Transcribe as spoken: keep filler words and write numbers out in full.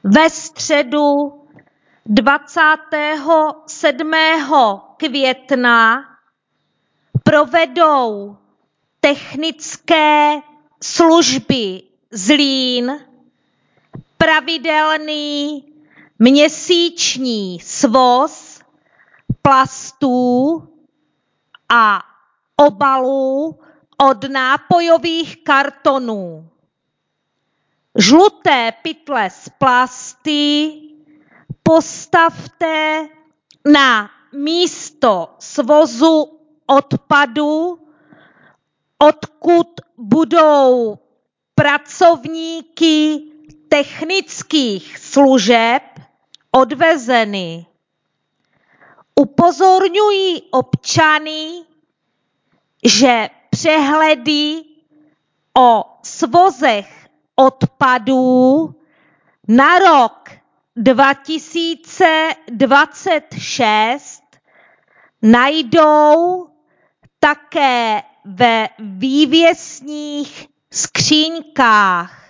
ve středu dvacátého sedmého května provedou technické služby Zlín pravidelný měsíční svoz plastů a obalů od nápojových kartonů. Žluté pytle z plasty postavte na místo svozu odpadu, odkud budou pracovníky technických služeb odvezeny. Upozorňují občany, že přehledy o svozech odpadů na rok dva tisíce dvacet šest najdou také ve vývěsních skříňkách.